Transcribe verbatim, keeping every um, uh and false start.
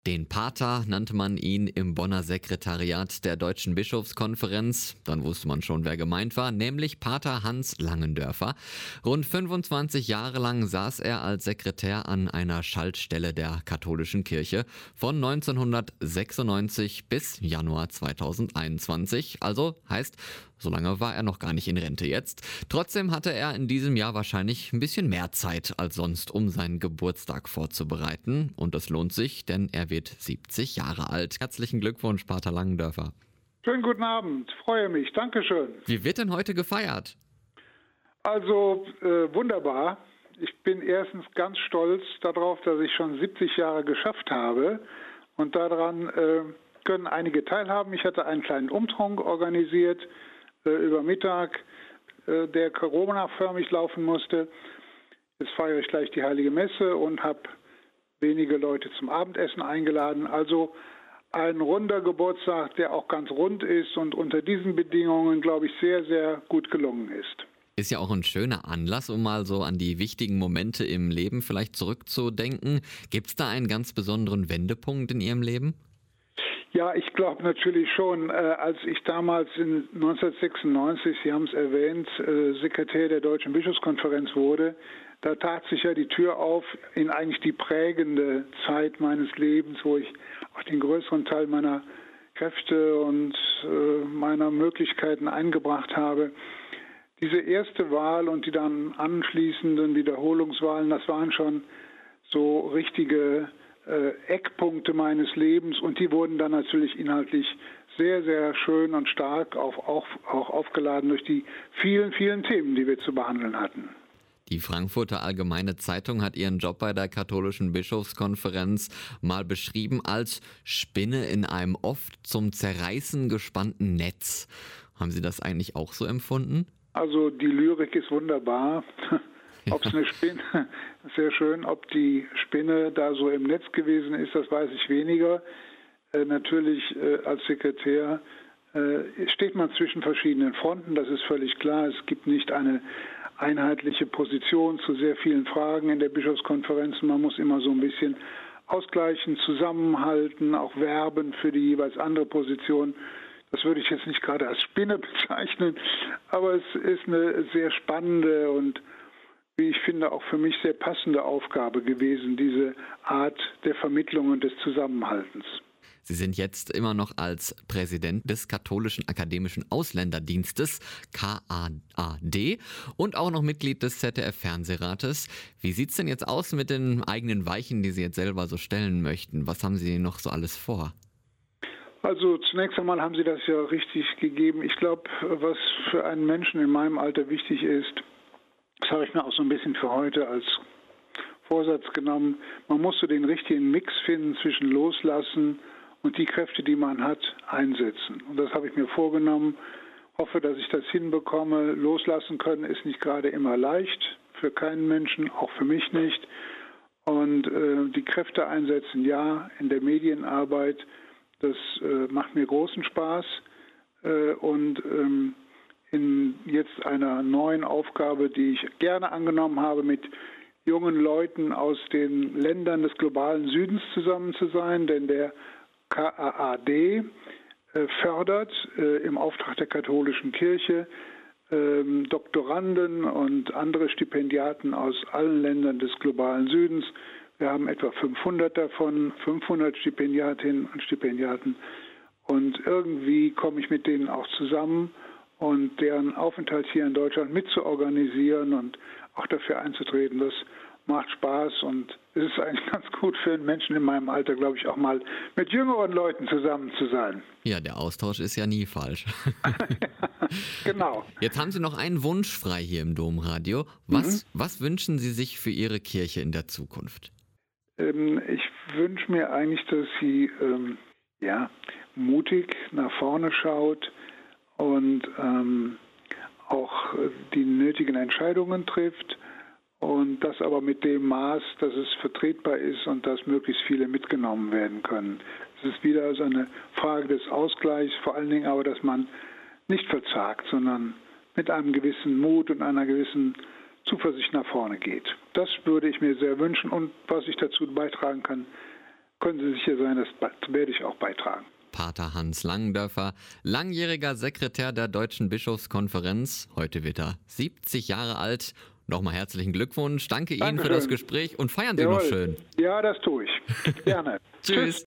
Den Pater nannte man ihn im Bonner Sekretariat der Deutschen Bischofskonferenz. Dann wusste man schon, wer gemeint war, nämlich Pater Hans Langendörfer. Rund fünfundzwanzig Jahre lang saß er als Sekretär an einer Schaltstelle der katholischen Kirche von neunzehnhundertsechsundneunzig bis Januar zweitausendeinundzwanzig. Also heißt, so lange war er noch gar nicht in Rente jetzt. Trotzdem hatte er in diesem Jahr wahrscheinlich ein bisschen mehr Zeit als sonst, um seinen Geburtstag vorzubereiten. Und das lohnt sich, denn er wird siebzig Jahre alt. Herzlichen Glückwunsch, Pater Langendörfer. Schönen guten Abend, freue mich, Dankeschön. Wie wird denn heute gefeiert? Also äh, wunderbar. Ich bin erstens ganz stolz darauf, dass ich schon siebzig Jahre geschafft habe. Und daran äh, können einige teilhaben. Ich hatte einen kleinen Umtrunk organisiert äh, über Mittag, äh, der Corona-förmig laufen musste. Jetzt feiere ich gleich die Heilige Messe und habe wenige Leute zum Abendessen eingeladen. Also ein runder Geburtstag, der auch ganz rund ist und unter diesen Bedingungen, glaube ich, sehr, sehr gut gelungen ist. Ist ja auch ein schöner Anlass, um mal so an die wichtigen Momente im Leben vielleicht zurückzudenken. Gibt es da einen ganz besonderen Wendepunkt in Ihrem Leben? Ja, ich glaube natürlich schon. Äh, als ich damals in neunzehnhundertsechsundneunzig, Sie haben es erwähnt, äh, Sekretär der Deutschen Bischofskonferenz wurde, da tat sich ja die Tür auf in eigentlich die prägende Zeit meines Lebens, wo ich auch den größeren Teil meiner Kräfte und äh, meiner Möglichkeiten eingebracht habe. Diese erste Wahl und die dann anschließenden Wiederholungswahlen, das waren schon so richtige äh, Eckpunkte meines Lebens und die wurden dann natürlich inhaltlich sehr, sehr schön und stark auf, auch, auch aufgeladen durch die vielen, vielen Themen, die wir zu behandeln hatten. Die Frankfurter Allgemeine Zeitung hat ihren Job bei der Katholischen Bischofskonferenz mal beschrieben als Spinne in einem oft zum Zerreißen gespannten Netz. Haben Sie das eigentlich auch so empfunden? Also die Lyrik ist wunderbar. Ob es eine Spinne, sehr schön, ob die Spinne da so im Netz gewesen ist, das weiß ich weniger. Äh, natürlich äh, als Sekretär äh, steht man zwischen verschiedenen Fronten, das ist völlig klar. Es gibt nicht eine einheitliche Position zu sehr vielen Fragen in der Bischofskonferenz. Man muss immer so ein bisschen ausgleichen, zusammenhalten, auch werben für die jeweils andere Position. Das würde ich jetzt nicht gerade als Spinne bezeichnen, aber es ist eine sehr spannende und, wie ich finde, auch für mich sehr passende Aufgabe gewesen, diese Art der Vermittlung und des Zusammenhaltens. Sie sind jetzt immer noch als Präsident des Katholischen Akademischen Ausländerdienstes, K A A D, und auch noch Mitglied des Z D F-Fernsehrates. Wie sieht's denn jetzt aus mit den eigenen Weichen, die Sie jetzt selber so stellen möchten? Was haben Sie noch so alles vor? Also zunächst einmal haben Sie das ja richtig gegeben. Ich glaube, was für einen Menschen in meinem Alter wichtig ist, das habe ich mir auch so ein bisschen für heute als Vorsatz genommen. Man muss so den richtigen Mix finden zwischen Loslassen und die Kräfte, die man hat, einsetzen. Und das habe ich mir vorgenommen. Hoffe, dass ich das hinbekomme. Loslassen können ist nicht gerade immer leicht, für keinen Menschen, auch für mich nicht. Und äh, die Kräfte einsetzen, ja, in der Medienarbeit, das äh, macht mir großen Spaß. Äh, und ähm, in jetzt einer neuen Aufgabe, die ich gerne angenommen habe, mit jungen Leuten aus den Ländern des globalen Südens zusammen zu sein, denn der K A A D äh, fördert äh, im Auftrag der katholischen Kirche äh, Doktoranden und andere Stipendiaten aus allen Ländern des globalen Südens. Wir haben etwa fünfhundert davon, fünfhundert Stipendiatinnen und Stipendiaten. Und irgendwie komme ich mit denen auch zusammen und deren Aufenthalt hier in Deutschland mitzuorganisieren und auch dafür einzutreten. Das macht Spaß und es ist eigentlich ganz gut für einen Menschen in meinem Alter, glaube ich, auch mal mit jüngeren Leuten zusammen zu sein. Ja, der Austausch ist ja nie falsch. Genau. Jetzt haben Sie noch einen Wunsch frei hier im Domradio. Was, Mhm. was wünschen Sie sich für Ihre Kirche in der Zukunft? Ähm, ich wünsche mir eigentlich, dass sie ähm, ja, mutig nach vorne schaut und ähm, auch äh, die nötigen Entscheidungen trifft und das aber mit dem Maß, dass es vertretbar ist und dass möglichst viele mitgenommen werden können. Es ist wieder so eine Frage des Ausgleichs, vor allen Dingen aber, dass man nicht verzagt, sondern mit einem gewissen Mut und einer gewissen Zuversicht nach vorne geht. Das würde ich mir sehr wünschen und was ich dazu beitragen kann, können Sie sicher sein, das werde ich auch beitragen. Pater Hans Langendörfer, langjähriger Sekretär der Deutschen Bischofskonferenz. Heute wird er siebzig Jahre alt. Nochmal herzlichen Glückwunsch. Danke Ihnen Dankeschön. für das Gespräch und feiern Sie Jawohl. noch schön. Ja, das tue ich. Gerne. Tschüss.